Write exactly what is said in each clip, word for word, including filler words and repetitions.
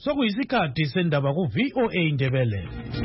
Sokuyisikhathi sendaba ku V O A Indebele.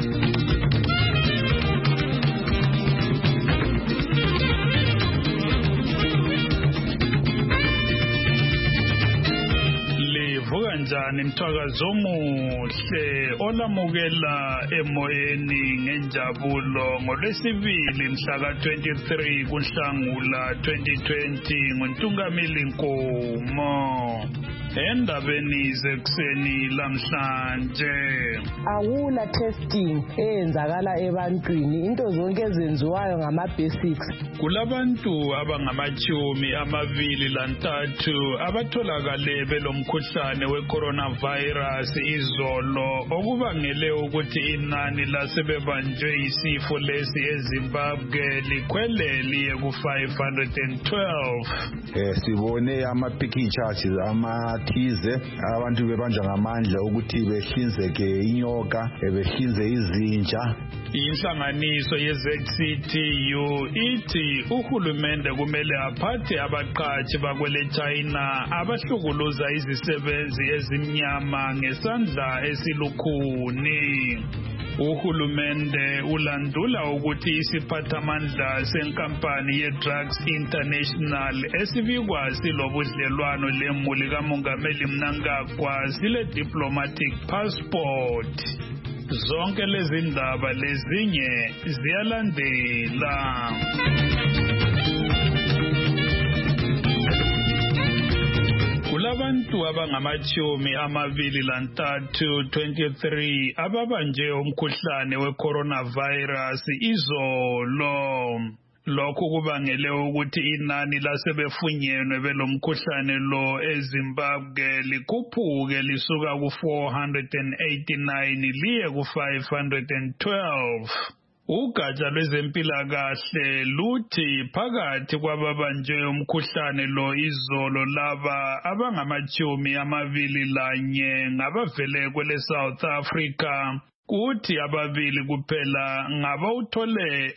Livuka njani mthakazo omuhle olamukela emoyeni ngenjabulo ngolwesibili mhla ka twenty-three kuNhlangula twenty twenty nguNtungamili Nkomo. Endabeni zekuseni lamhlanje awula testing eyenzakala ebantwini, into zonke ezenziwayo ngama basics. Kulabantu abangamachumi amabili lantathu abatholakale belomkhuhlane we-coronavirus izolo, okubangele ukuthi inani lasebebanjwe isifo lesi eZimbabwe likhwele liye ku five hundred twelve. Eh sibone ama pictures ama thize abantu bebanjwa ngamandla ukuthi behlinzeke inyoka, behlinze izinja. Inhlanganiso ye-Z C T U ithi uhulumende kumele aphathe abaqhashi bakwele China abahlukuluza izisebenzi ezimnyama ngesandla esilukhuni. Uhulumende ulandula ukuthi isiphathamandla senkampani ye-Drugs International esibikwa silobudlelwano lemuli kaMongameli Mnangagwa sile diplomatic passport. Zonke lezi ndaba lezinye ziyalandela. Kulabantu abangamachumi amabili lantathu twenty-three ababanje umkhuhlane we-coronavirus izolo. Lokhu kubangele ukuthi inani lasebefunyenwe belomkhuhlane lo eZimbabwe likhuphuke lisuka ku four hundred eighty-nine liye ku five hundred twelve. Ugatsha lwezempilakahle luthi phakathi kwababanjwe umkhuhlane lo izolo laba abangamachumi amabili lanye ngabavele kwele South Africa, kuthi ababili kuphela ngabawuthole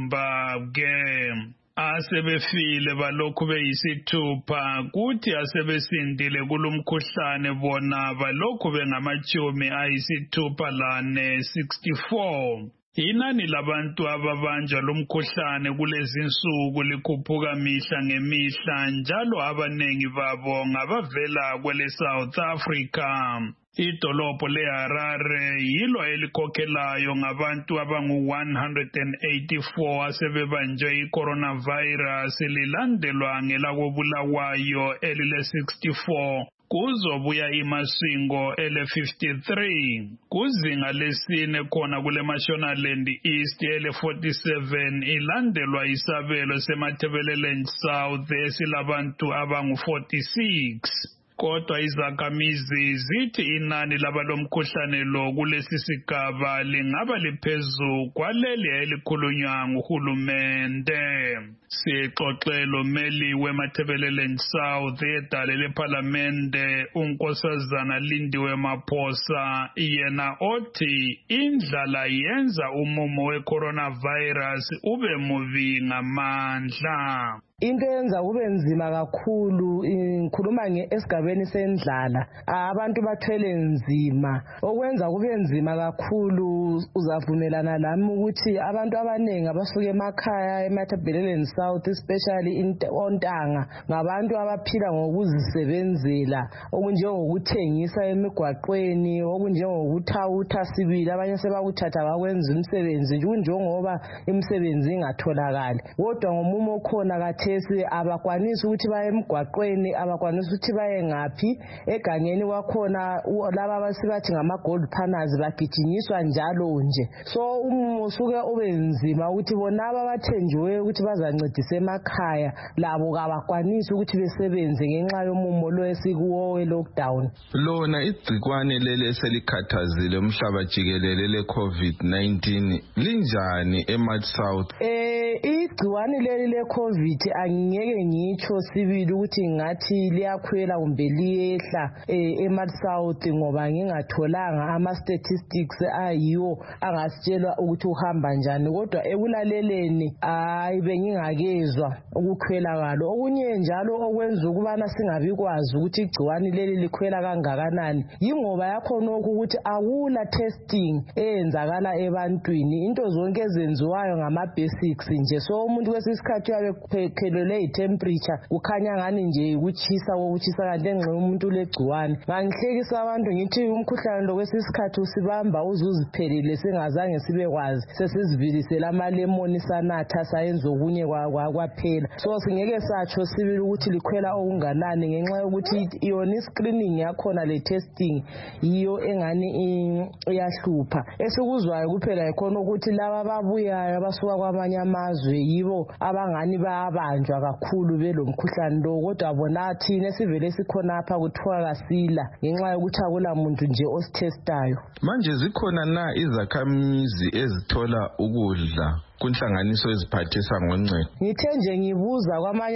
eZimbabwe. Asebefile balokhu beyisithupha, kuthi asebesindile kulumkhuhlane bona balokhu bengamachumi ayisithupha lane sixty-four. Inani labantu ababanjwa lomkhuhlane kulezi insuku likhuphuka mihla ngemihla, njalo abanengi babo ngabavela kwele South Africa. Idolobho leHarare yilo elikhokhelayo ngabantu abangu one hundred eighty-four asebebanjwe i-coronavirus, lilandelwa ngelakobulawayo elile sixty-four. Kuzobuya iMasingo ele fifty-three, kuzinga lesine khona kule Mashonaland East ele forty-seven, ilandelwa isabelo seMatabeleland South esilabantu abangu forty-six. Kodwa izakhamizi zithi inani labalomkhuhlane lo kulesi sigaba lingaba liphezu kwaleli elikhulunywa nguhulumende. Sixoxelo meli weMatabeleland South edale leParlamente uNkosazana Lindiwe Maphosa, yena othi indlala yenza umumo we-coronavirus ube mubi ngamandla. Into yenza kube nzima kakhulu, ngikhuluma ngesigabeni sendlala, abantu bathwele nzima. Okwenza kube nzima kakhulu, uzavumelana lami ukuthi abantu abaningi abasuka emakhaya eMatabeleland South especially ontanga ngabantu abaphila ngokuzisebenzela, okunjengokuthengisa emigwaqweni, okunjengokuthawutha sibili, abanye sebakuthatha bakwenza umsebenzi njengoba imisebenzi ingatholakali. Kodwa ngomumo khona kathe abakwanisi ukuthi baye emgwaqweni, abakwanisi ukuthi baye ngaphi. Egangeni kwakhona laba abasibathi ngama gold partners bagijinyiswa njalo nje. So umumo suke ube nzima ukuthi bona abathenjiwe ukuthi bazancedisa emakhaya labo abakwanisi ukuthi besebenze ngenxa yomumo lo esikuwo we lockdown. Lona igcikwane lele eselikhathazile umhlaba jikelele le COVID nineteen linjani eMarch South? Eh igcikwane leli le COVID angeke ngitsho sibili ukuthi ngathi liyakhwela kumbe liyehla eMart South ngoba ngingatholanga ama statistics ayiwo angasitshela ukuthi uhamba njani, kodwa ekulaleleni hayi bengingakezwa ukukhwela kwalo. Okunye njalo okwenza ukubana singabikwazi ukuthi igciwani leli likhwela kangakanani yingoba yakhona ukuthi akula testing eyenzakala ebantwini, into zonke ezenziwayo ngama basics nje. So umuntu kwesisikhathi uyabe phekhelele i-temperature kukhanya ngani nje ukuchisa kokuchisa kanti enxe umuntu legciwani. Ngangihlekisa abantu ngithi umkhuhlane lo kwesisikhathi usibamba uzuziphelile singazange sibekwazi, sesizivilisela amalemoni sanatha sayenza okunye kwaphela. So singeke satsho sibili ukuthi likhwela okunganani ngenxa yokuthi yona screening yakhona le testing yiyo engani iyahlupha. Esikuzwayo kuphela ikhona ukuthi laba ababuyayo abasuka kwamanye amazwe yibo abangani bayabanjwa kakhulu belomkhuhlane lo, kodwa bona thina sivele sikhona apha kuthiwa kasila ngenxa yokuthi akula muntu nje ositestayo. Manje zikhona na izakhamizi ezithola ukudla kunhlanganiso eziphathisa ngoncedo? Ngithe nje ngibuza kwamanye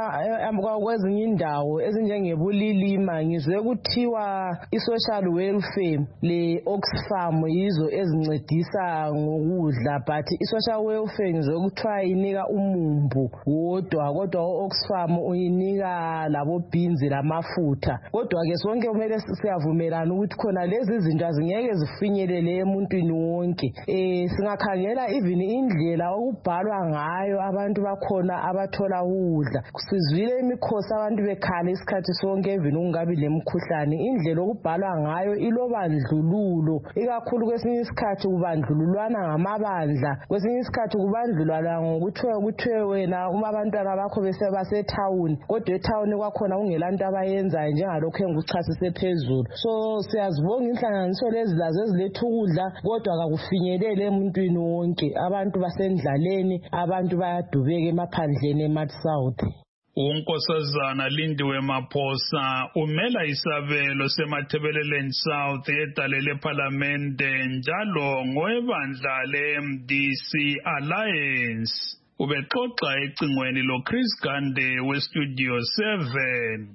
kwezinye indawo ezinjengebulilima ngizwe kuthiwa i-social welfare le Oxfam yizo ezincedisa ngokudla, but i-social welfare ngizwe kuthiwa inika umumbu wodwa, kodwa u-Oxfam uyinika labo beans lamafutha. Kodwa ke sonke kumele siyavumelana ukuthi khona lezi zinto azingeke zifinyelele emuntwini wonke. Eh singakhangela even indle la okubhalwa ngayo abantu bakhona abathola ukudla. Sizwile imikhosi abantu bekhala isikhathi sonke even ungabi lemkhuhlane, indlela okubhalwa ngayo ilobandlululo, ikakhulu kwesinye isikhathi kubandlululwana ngamabandla, kwesinye isikhathi kubandlulwana ngokuthiwe kuthiwe wena uma abantwana bakho bese basetown, kodwa etown kwakhona kungelanto abayenzayo njengalokho engikuchasise phezulu. So siyazibonga inhlanganiso lezi lazo eziletha ukudla, kodwa akufinyelele emuntwini wonke. Abantu basendlaleni, abantu bayadubeka emaphandleni eMart South. uNkosazana Lindiwe Maphosa umela isabelo seMathebeleleni South edalele eParliamente njalo ngowebandla le-M D C Alliance. Ubexoxa ecingweni lo Chris Gande weStudio seven.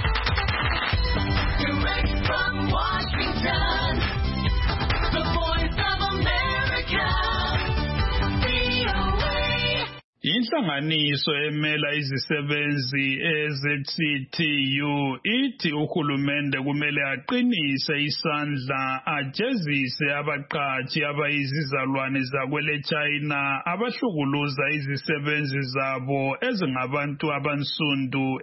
Direct from Washington, the Voice of America, V O A. Inhlanganiso emela izisebenzi e-Z C T U ithi uhulumende kumele aqinise isandla ajezise abaqhashi abayizizalwane zakwele China abahlukuluza izisebenzi zabo ezingabantu abansundu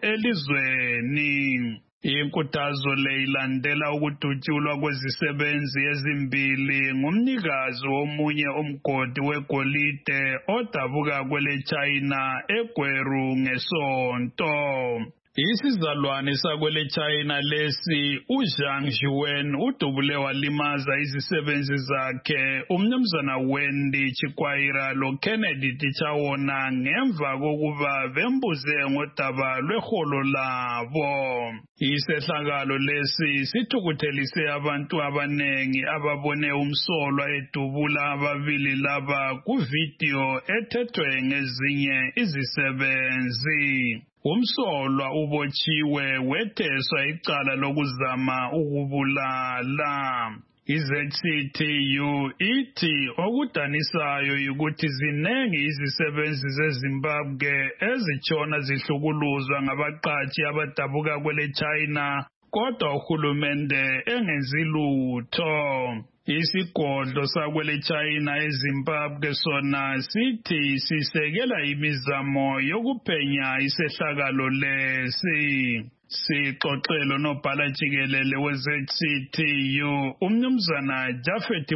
elizweni. Inkuthazo le ilandela ukudutshulwa kwezisebenzi ezimbili ngumnikazi womunye umgodi wegolide odabuka kwele China eGweru ngesonto. Isizalwane sakwele China lesi uZhang Jiwen udubule walimaza izisebenzi zakhe umnumzana Wendy Chikwayira lo Kennedy Tichawona ngemva kokuba bembuze ngodaba lweholo labo. Isehlakalo lesi sithukuthelise abantu abanengi ababone umsolwa edubula ababili laba kuvideo ethethwe ngezinye izisebenzi. Umsolwa ubotshiwe wetheswa icala lokuzama ukubulala. I-Z C T U ithi okudanisayo ukuthi zinengi izisebenzi zeZimbabwe ezitshona zihlukuluzwa ngabaqhashi abadabuka kwele China, kodwa uhulumende engenzi lutho. Isigodlo sakwele China eZimbabwe sona sithi sisekela imizamo yokuphenya isehlakalo lesi. Sixoxelo nobhala jikelele we-Z C T U umnumzana Jafet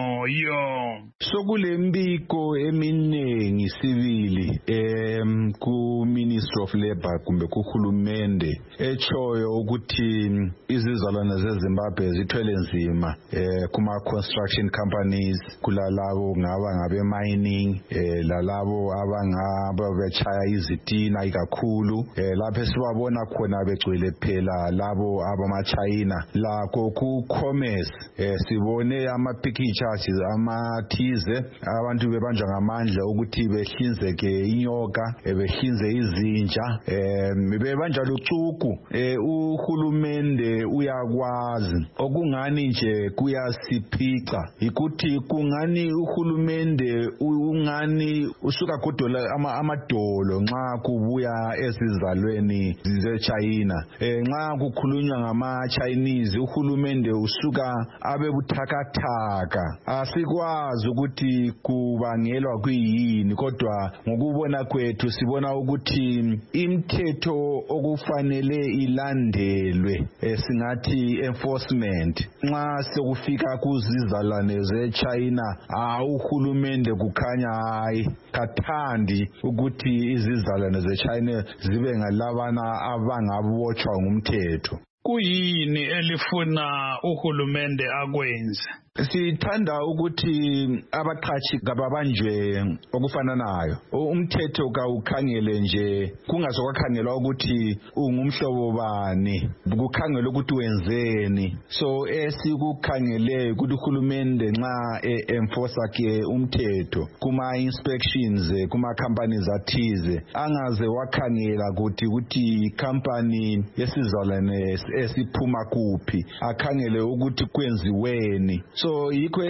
Moyo. Sokule mbiko eminingi sibili em ku Ministry of Labor kumbe kuhulumende echoyo ukuthi izizalwane zeZimbabwe zithwele nzima eh kuma construction companies, kulalabo ngaba ngabe mining, eh lalabo abangaba bechaya izitina ikakhulu, eh lapho sibabona khona be begcwele phela labo abama-China lakho ku-commerce eh, sibone ama-pictures amathize abantu bebanjwa ngamandla ukuthi behlinzeke inyoka eh, behlinze izinja eh, bebanjwa lucuku eh, uhulumende uyakwazi okungani nje kuyasiphica ikuthi kungani uhulumende ungani usuka godola ama amadolo nxa kubuya esizalweni ze-China eh, nxa kukhulunywa ngama-Chinese uhulumende usuka abe buthakathaka asikwazi ukuthi kubangelwa kuyini kodwa ngokubona kwethu sibona ukuthi imithetho okufanele ilandelwe eh, singathi enforcement nxa sekufika kuzizalwane ze-China ah uhulumende kukhanya hayi kathandi ukuthi izizalwane ze-China zibe ngalabana abangabotshwa ngumthetho. Kuyini elifuna uhulumende akwenze? Sithanda ukuthi abaqhashi kababanjwe okufananayo. Umthetho kawukhangele nje kungazokukhangelwa ukuthi ungumhlobo bani, kukhangelwa ukuthi wenzeni. So esikukhangele ukuthi uhulumende nxa enforce ke umthetho kuma inspections kuma companies athize angaze wakhangela ukuthi ukuthi company yesizalwane esiphuma kuphi akhangele ukuthi kwenziweni. So yikho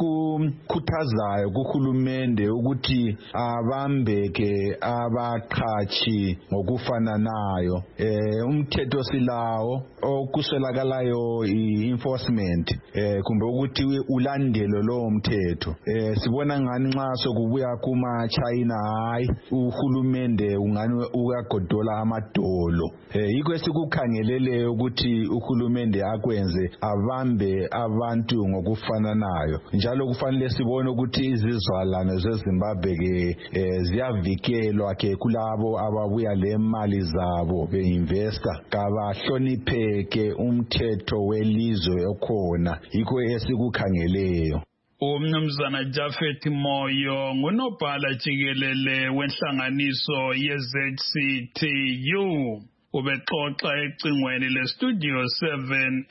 esikukhuthazayo kuhulumende ukuthi abambeke abaqhashi ngokufananayo. Eh umthetho silawo okuswelakalayo i-enforcement eh kumbe ukuthi ulandelo lo mthetho. Eh sibona ngani nxa sokubuya kuma China hayi uhulumende ungani uyagodola amadolo. Eh yikho esikukhangelele ukuthi uhulumende akwenze abambe abantu ngokufananayo njalo kufanele sibone ukuthi izizalwane zeZimbabwe ke eh, ziyavikelwa ke kulabo ababuya lemali zabo beinvesta kabahlonipheke umthetho welizwe okhona yikho esikukhangeleyo. Umnumzana Japhet Moyo ngunobhala jikelele wenhlanganiso ye-Z C T U ubexoxa ecingweni le-Studio seven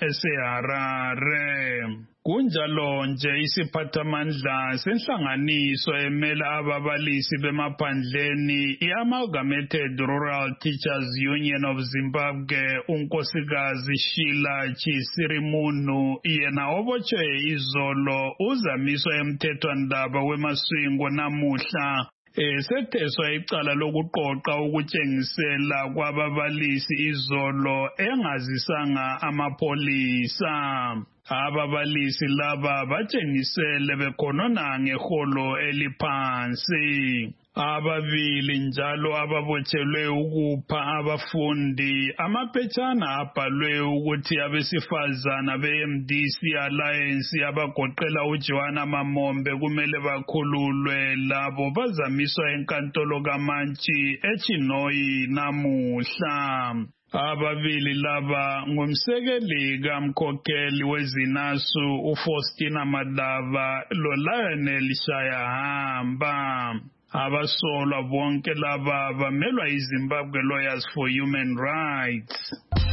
eseHarare. Kunjalo nje isiphathamandla senhlanganiso emela ababalisi bemaphandleni i-Amalgamated Rural Teachers Union of Zimbabwe unkosikazi Sheila Chisirimunu yena obotshwe izolo uzamiswa emthethwandaba wemaswingo namuhla esetheswa icala lokuqoqa ukutshengisela kwababalisi izolo engazisanga amapolisa. Ababalisi laba batshengisele bekhonona ngeholo eliphansi. Ababili njalo ababotshelwe ukupha abafundi amaphetshana abhalwe ukuthi abesifazana be-M D C Alliance abagoqela uJohana Mamombe kumele bakhululwe labo bazamiswa enkantolo kaMantshi eChinoyi namuhla. Ababili laba ngumsekeli kamkhokheli wezinasu uFaustina Madava loLionel Shayahamba. Abasolwa bonke laba bamelwa iZimbabwe Lawyers for Human Rights.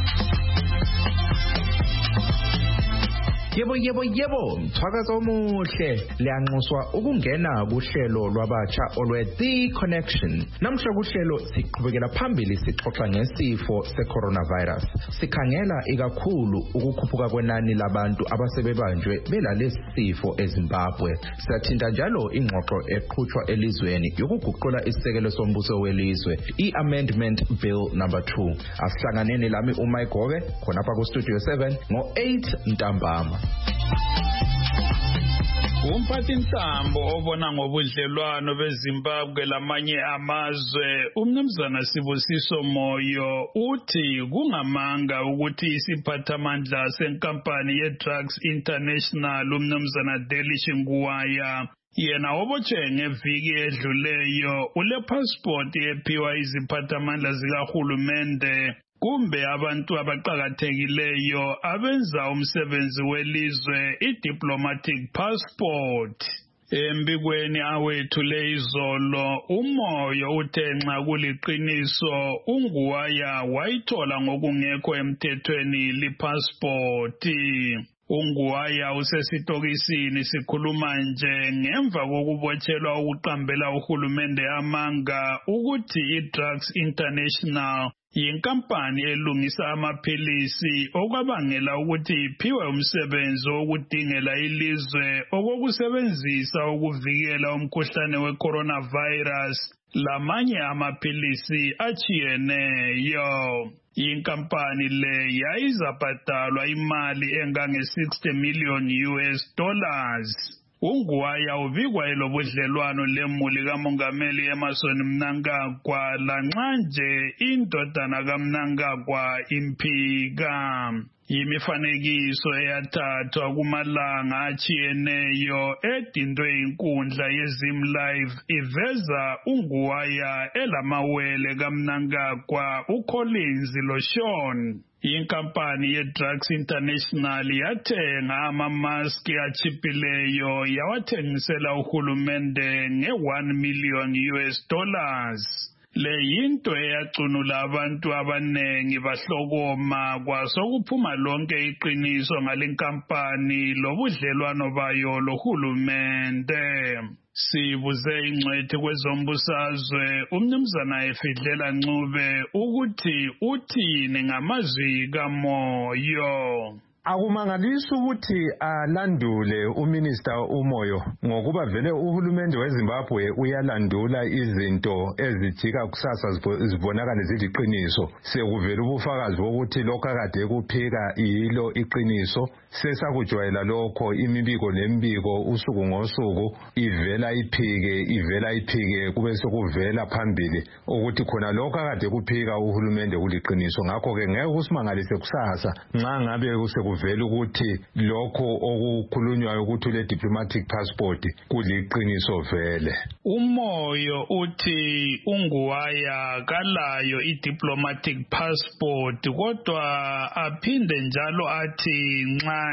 Yebo yebo yebo mthakazo omuhle liyanxuswa ukungena kuhlelo lwabatsha olwe The Connection. Namhla kuhlelo siqhubekela phambili sixoxa ngesifo secoronavirus. Sikhangela ikakhulu ukukhuphuka kwenani labantu abasebebanjwe belalesi sifo eZimbabwe. Siyathinta njalo ingxoxo eqhutshwa elizweni yokuguqula isisekelo sombuso welizwe i-Amendment Bill number two. Asihlanganeni lami uMike Gobe khona lapha ku Studio seven ngo eight ntambama. Umphathintambo obona ngobudlelwano beZimbabwe lamanye amazwe umnumzana Sibusiso Moyo uthi kungamanga ukuthi isiphathamandla senkampani ye-Drugs International umnumzana Delish Nguwaya yena obotshwe ngeviki edluleyo ule passport ephiwa iziphathamandla zikahulumende kumbe abantu abaqhakathekileyo abenza umsebenzi welizwe i-diplomatic passport. Embikweni awethule izolo umoyo uthenxa kuliqiniso uNguwaya wayithola ngokungekho emthethweni lipassporti. uNguwaya usesitokisini sikhuluma nje ngemva kokubotshelwa ukuqambela uhulumende amanga ukuthi iDrugs International yinkampani elungisa amaphilisi okwabangela ukuthi iphiwe umsebenzi wokudingela ilizwe okokusebenzisa ukuvikela umkhuhlane we-coronavirus lamanye amaphilisi achiyeneyo. Inkampani le yayizabhadalwa imali engange sixty million U S dollars. uNguwaya ubikwa elobudlelwano lemuli kaMongameli Emmerson Mnangagwa lanxa nje indodana kaMnangagwa imphika. Yimifanekiso eyathathwa kumalanga achiyeneyo edindwe inkundla yeZim Live iveza uNguwaya elamawele kaMnangagwa uCollins loSean. Inkampani yeDrugs International yathenga amamaski achiphileyo yawathengisela uhulumende nge-one million U S dollars. Le yinto eyacunula abantu abanengi bahlokoma kwasokuphuma lonke iqiniso ngalenkampani lobudlelwano bayo lohulumende. Sibuze ingcwethi kwezombusazwe umnumzana Efidlela Ncube ukuthi uthini ngamazwi kaMoyo. Akumangalisi ukuthi alandule uminister uMoyo ngokuba vele uhulumende weZimbabwe uyalandula izinto ezijika kusasa zibonakala ziliqiniso. Sekuvela ubufakazi bokuthi lokho akade kuphika yilo iqiniso. Sesakujwayela lokho imibiko lembiko usuku ngosuku ivela iphike ivela iphike kube sekuvela phambili ukuthi khona lokho akade kuphika uhulumende kuliqiniso. Ngakho ke ngeke usimangalise kusasa nxa ngabe kusekuvela ukuthi lokho okukhulunywayo ukuthi le diplomatic passport kuliqiniso vele. uMoyo uthi uNguwaya kalayo idiplomatic passport kodwa aphinde njalo athi nxa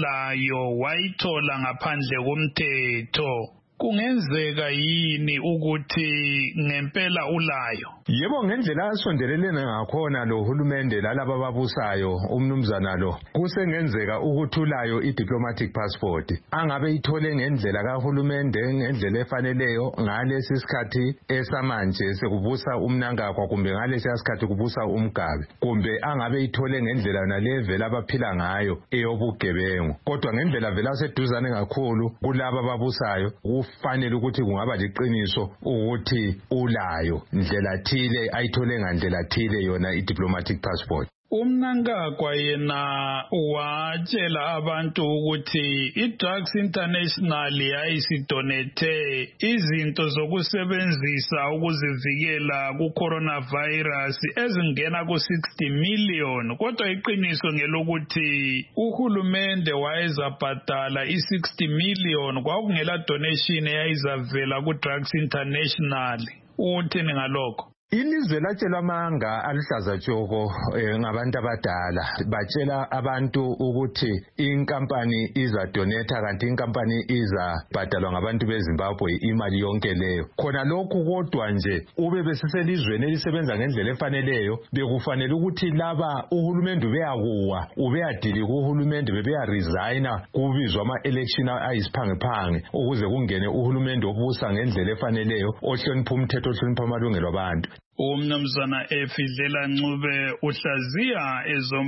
elayo wayithola ngaphandle komthetho. Kungenzeka yini ukuthi ngempela ulayo? Yebo, ngendlela asondelelene ngakhona lo hulumende lalaba babusayo umnumzana lo kusengenzeka ukuthi ulayo idiplomatic passport. Angabe ithole ngendlela kahulumende ngendlela efaneleyo ngalesi sikhathi esamanje sekubusa uMnangagwa kumbe ngalesi sikhathi kubusa uMgabe, kumbe angabe ithole ngendlela yona levela abaphila ngayo eyobugebengu. Kodwa ngendlela vela seduzane kakhulu kulaba babusayo kufanele ukuthi kungaba liqiniso ukuthi ulayo ndlela thile ayithole ngandlela thile yona idiplomatic passport. uMnangagwa yena watshela abantu ukuthi iDrugs International yayisidonethe izinto zokusebenzisa ukuzivikela ku-coronavirus ezingena ku-sixty million. Kodwa iqiniso ngelokuthi uhulumende wayezabhadala i-sixty million kwakungela donation eyayizavela ku-Drugs International. Uthini ngalokho? Ilizwe latshelwa amanga aluhlaza tshoko eh, ngabantu abadala batshela abantu ukuthi inkampani izadonetha kanti inkampani izabhadalwa ngabantu beZimbabwe imali yonke leyo. Khona lokhu kodwa nje ube besiselizweni elisebenza ngendlela efaneleyo bekufanele ukuthi laba uhulumende ubeyakuwa ubeyadili kuhulumende bebeya resigna kubizwa ama election ayisiphange phange ukuze kungene uhulumende obusa ngendlela efaneleyo ohlonipha umthetho ohlonipha amalungelo abantu. Umnumzana Efidlela Ncube uhlaziya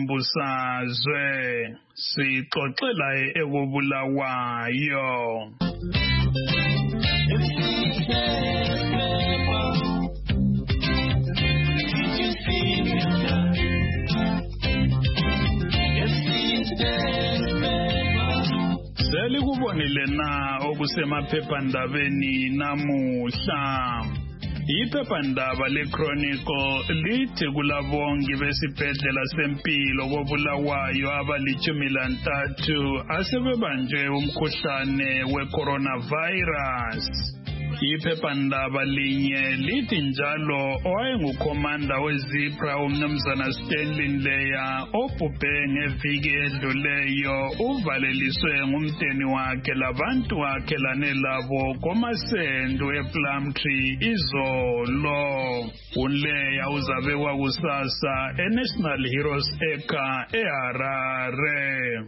ezombusazwe. Sixoxela ekubulawayo. Selikubonile na okusemaphephandabeni namuhla. Iphephandaba leChronicle lithi kulabongi besibhedlela sempilo koBulawayo abalichumi lantathu asebebanjwe umkhuhlane weCoronavirus. Iphephandaba linye lithi njalo owayengukhomanda weZipra umnumzana Stanley Leya obhubhe ngeviki edluleyo uvaleliswe ngumdeni wakhe labantu wakhelane labo komasendo ePlumtree izolo. uLeya uzabekwa kusasa eNational Heroes Acre eHarare.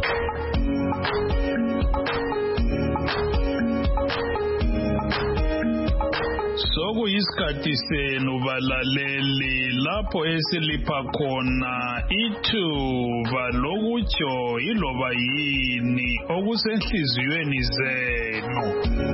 Sokuyisikhathi senu balaleli lapho esilipha khona ithuba lokutsho iloba yini okusenhliziyweni zenu.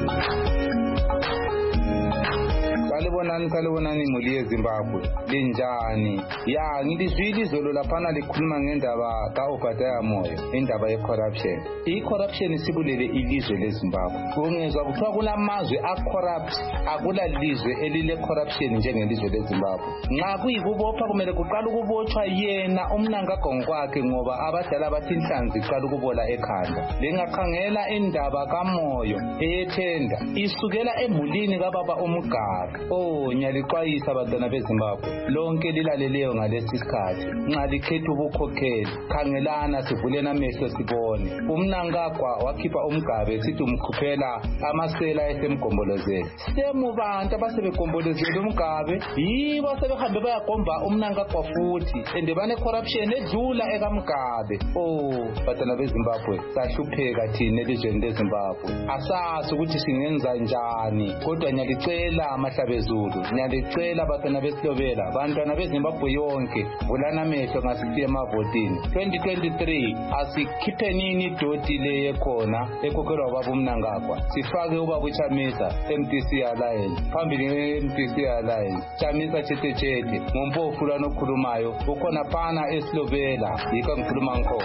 Kalibonani kalibonani imuli yeZimbabwe linjani ya ngilizwile izolo laphana likhuluma ngendaba kaObadiah Moyo indaba yecorruption. I-corruption isibulele ilizwe leZimbabwe. Ungezwa kuthiwa kulamazwe acorrupt akula lizwe elile corruption njengelizwe leZimbabwe. Nxa kuyikubopha kumele kuqala ukubotshwa yena umnangagwa ngokwakhe ngoba abadala bathi inhlanzi iqala ukubola ekhanda. Lingakhangela indaba kaMoyo eyethenda isukela emulini kababa uMugaba. Oh nyalixwayisa abantwana beZimbabwe lonke lilaleleyo ngalesi sikhathi nxa likhetha ubukhokheli khangelana sivulena amehlo sibone. Umnangagwa wakhipha uMgabe sithi umkhuphela amasela esemgombolozela. Semubantu abasebegombolozela uMgabe yibo sebehambe bayagomba umnangagwa futhi ende bane corruption edlula ekaMgabe. Oh bantwana beZimbabwe sahlupheka thina elizweni leZimbabwe asazi ukuthi singenza njani kodwa nyalicela amahlabe Zulu nyalicela abantwana besilobela abantwana beZimbabwe yonke vulana amehlo ngasisiye emavotini twenty twenty-three asikhipheni idoti le ekhona ekhokhelwa ubaba uMnangagwa sifake ubaba uChamisa M T C Alliance phambili M T C Alliance Chamisa Chete Chete ngompofu lanokhulumayo ukhona phana esilobela yiko ngikhuluma ngikho.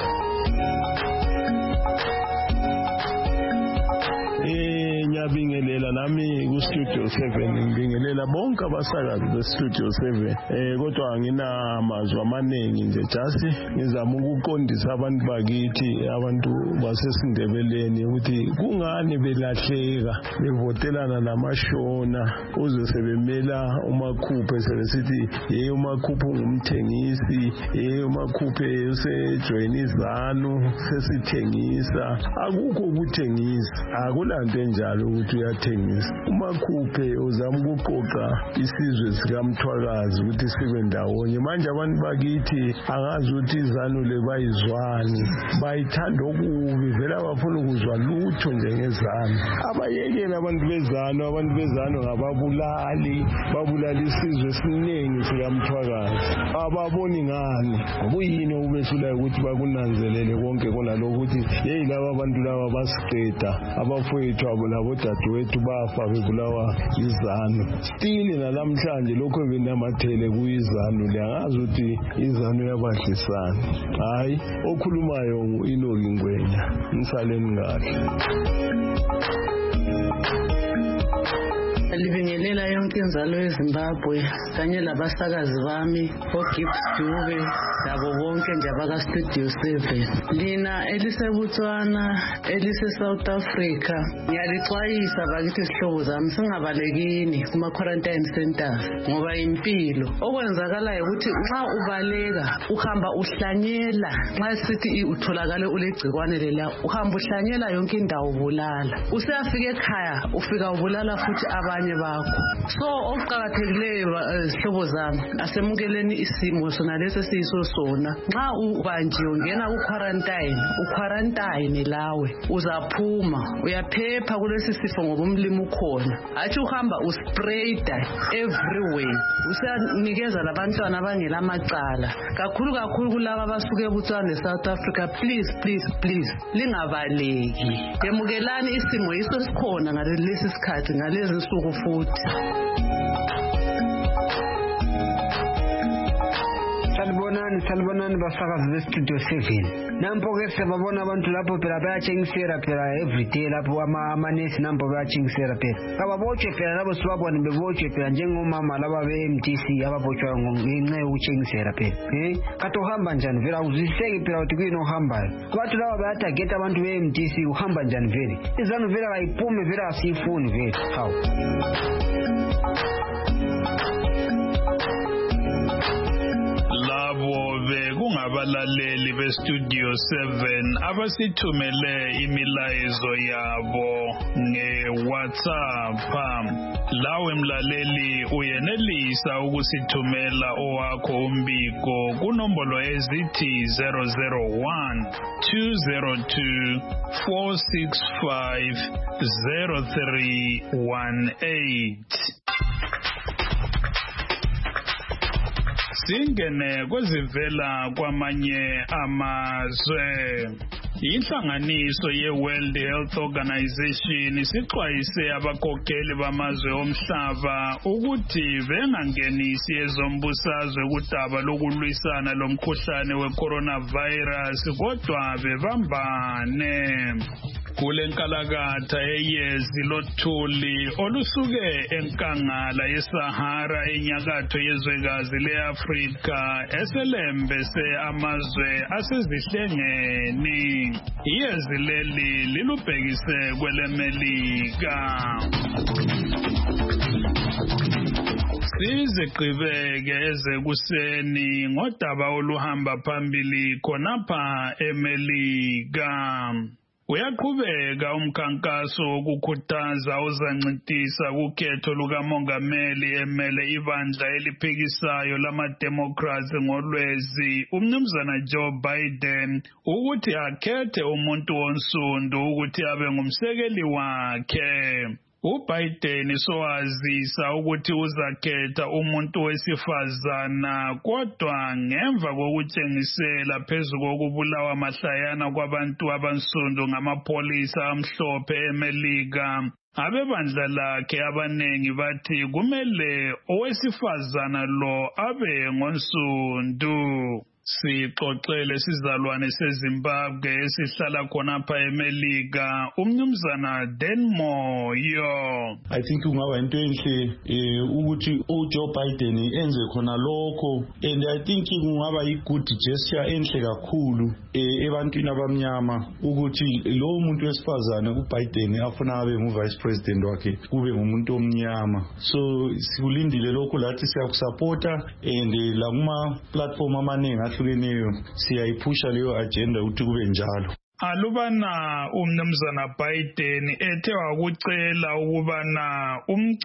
Eh ngiyabingelela nami ku Studio seven ngibingelela bonke abasakazi be Studio seven eh kodwa anginamazwi amaningi nje just ngizama ukuqondisa abantu bakithi abantu basesindebeleni ukuthi kungani belahleka bevotelana namashona uze sebemela uMakhuphe sebesithi hey uMakhuphe ungumthengisi hey uMakhuphe usejoin izanu sesithengisa akukho ukuthengisa akulanto enjalo ukuthi uyathengisa. uMakhuphe uzama ukuqoqa isizwe sikaMthwakazi ukuthi sibe ndawonye manje abantu bakithi angazi ukuthi izanu le bayizwani bayithanda okubi vela bafuna ukuzwa lutho njengezanu abayekela abantu bezanu abantu bezanu ngababulali babulala isizwe esiningi sikaMthwakazi ababoni ngani kuyini ubesulayo ukuthi bakunanzelele konke konalokho ukuthi hey laba abantu laba basiqeda abafowethu abo labo dadewethu bafa bebulawa izanu still nalamhlanje lokho benamathele kuyizanu liyangazi ukuthi izanu yabadlisana hayi okhulumayo uInoki Ngwenya nisaleni kahle. Libingelela yonke inzalo yeZimbabwe kanye labasakazi bami oGift Dube labo bonke nje abaka Studio seven. Lina eliseBotswana elise South Africa ngiyalixwayisa bakithi sihlobo zami singabalekini kuma quarantine centers ngoba impilo okwenzakalayo ukuthi nxa ubaleka uhamba uhlanyela nxa sithi utholakale ulegcikwane lela uhamba uhlanyela yonke indawo ubulala useyafika ekhaya ufika ubulala futhi abanye bakho. So okuqhakathekileyo sihlobo zami asemukeleni isimo sona lesi siyiso sona nxa ubanjiwe ungena ku quarantine u quarantine lawe uzaphuma uyaphepha kulesi sifo ngoba umlimo ukhona athi uhamba usprayda everywhere usanikeza labantwana abangela amacala kakhulu kakhulu kulabo abasuke eBotswana eSouth Africa please please please lingabaleki yemukelani isimo yiso sikhona ngalesi sikhathi ngalezi nsuku futhi. Sanibona salibonani salibonani basakazi bestudio seven. Nampo ke sebabona abantu lapho phela bayathengisela phela everyday lapho amanesi nampo bayathengisela phela. Kababotshe phela labo sibabona bebotshe phela njengomama laba be-M D C ababotshwa ngenxa yokuthengisela phela. Eh kathi uhamba njani vele awuziseki phela ukuthi kuyini ohambayo. Abantu laba bayatageta abantu be-M D C uhamba njani vele. Izanu vele ayiphume vele asifuni vele. Hawu. Labo bekungabalaleli bestudio seven abasithumele imilayezo yabo nge-WhatsApp. Lawe mlaleli uyenelisa ukusithumela owakho umbiko kunombolo ezithi zero zero one two zero two four six five zero three one eight. Singene kwezivela kwamanye amazwe. Inhlanganiso ye-World Health Organization isixwayise abakhokheli bamazwe omhlaba ukuthi bengangenisi ezombusazwe kudaba lokulwisana lomkhuhlane we-coronavirus kodwa bebambane. Kule nkalakatha eyezi lothuli olusuke enkangala yeSahara enyakatho yezwekazi le-Afrika eselembese amazwe asezihlengeni. Iyezi leli lilubhekise kweleMelika. Sizigqibeke ezekuseni ngodaba oluhamba phambili khonapha eMelika. Uyaqhubeka umkhankaso wokukhuthaza ozancintisa kukhetho lukamongameli emele ibandla eliphikisayo lama-Democrats ngolwezi umnumzana Joe Biden ukuthi akhethe umuntu onsundu ukuthi abe ngumsekeli wakhe. uBiden sowazisa ukuthi uzakhetha umuntu wesifazana kodwa ngemva kokutshengisela phezu kokubulawa mahlayana kwabantu abansundu ngamapolisa amhlophe eMelika. Abebandla lakhe abanengi bathi kumele owesifazana lo abe ngonsundu. Sixoxele sizalwane seZimbabwe esihlala khonapha eMelika umnumzana Denmoyo. I think kungaba into enhle ukuthi uJoe Biden enze khona lokho, and I think kungaba i-good gesture enhle kakhulu ebantwini abamnyama ukuthi lo muntu wesifazane uBiden afuna abe ngu-vice president wakhe kube ngumuntu omnyama. So sikulindile lokho lathi siyakusupporta, and la kuma platform amaningi ahlukeneyo siyayiphusha leyo agenda ukuthi kube njalo. Alubana umnumzana Biden ethe wakucela ukubana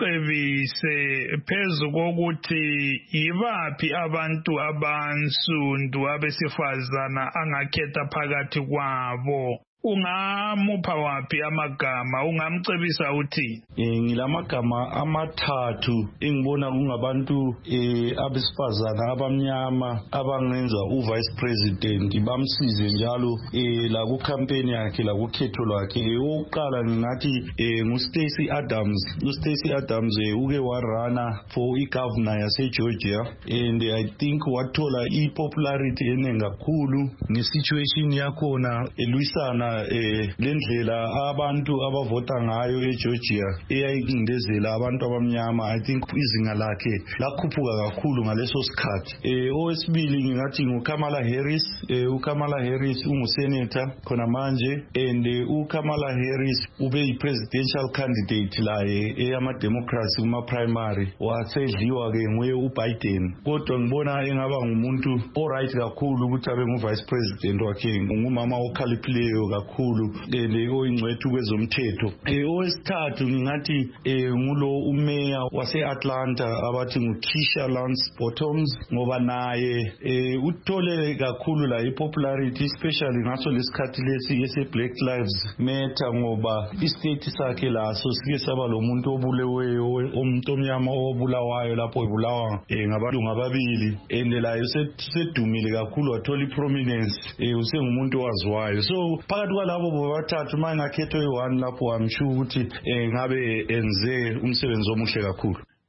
umcebise phezu kokuthi yibaphi abantu abansundu abesifazana angakhetha phakathi kwabo. Ungamupha wapi amagama, ungamcebisa uthi? Eh ngilamagama amathathu engibona kungabantu eh abesifazana abamnyama abangenza uvice president bamsize njalo eh la ku campaign yakhe la kukhetho lwakhe. Oqala ngingathi eh nguStacey Adams. uStacey Adams uke warana for igovernor yase Georgia, and I think wathola ipopularity enengi kakhulu ngesituation yakhona elwisana eh lendlela abantu abavota ngayo eGeorgia eyayingindezela abantu abamnyama. I think izinga lakhe lakhuphuka kakhulu ngaleso sikhathi. Eh owesibili ngingathi nguKamala Harris. eh uKamala Harris ungusenator khona manje, and uKamala Harris ube yi-presidential candidate laye eyama Democrats kuma primary, wasedliwa ke nguye uBiden. Kodwa ngibona engaba ngumuntu alright kakhulu ukuthi abe ngu-vice president wakhe, ngumama okhaliphileyo kakhulu le oyingcwethu kwezomthetho. Eh owesithathu ngingathi eh ngulo umeya wase-Atlanta abathi nguKeisha Lance Bottoms, ngoba naye eh uthole kakhulu la ipopularity especially ngaso lesikhathi lesi ese Black Lives Matter, ngoba istate sakhe laso sike saba lo muntu obuleweyo, umuntu omnyama obulawayo lapho ebulawa eh ngabantu ngababili, endelayo sedumile kakhulu wathola iprominence, eh usengumuntu owaziwayo. So phakathi kwalabo bobathathu mangakhetho eyi-one lapho amsho ukuthi eh ngabe enze umsebenzi omuhle kakhulu.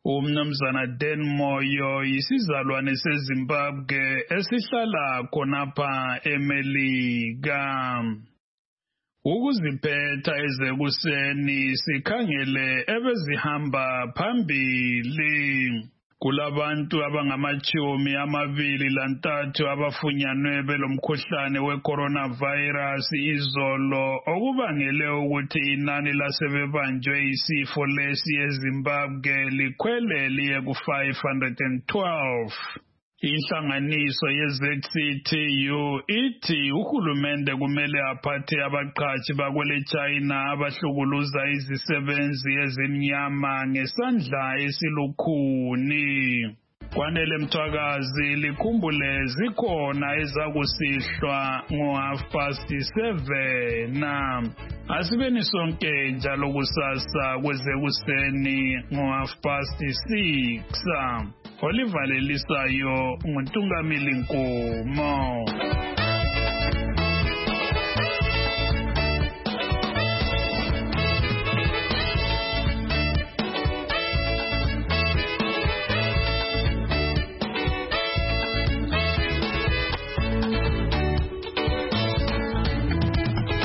Umnumzana Dan Moyo isizalwane seZimbabwe esihlala khonapha eMelika. Ukuziphetha ezekuseni sikhangele ebezihamba phambili. Kulabantu abangamachumi amabili lantathu abafunyanwe belomkhuhlane we-coronavirus izolo okubangele ukuthi inani lasebebanjwe isifo lesi eZimbabwe likhwele liye ku-five hundred twelve. Inhlanganiso ye-Z C T U ithi uhulumende kumele aphathe abaqhashi bakwele China abahlukuluza izisebenzi ezimnyama ngesandla esilukhuni. Kwanele Mthwakazi likhumbule zikhona ezakusihlwa ngo-half past seven. Asibeni sonke njalo kusasa kwezekuseni ngo-half past six. Oliver Lelisayo nguNtungamili Nkomo.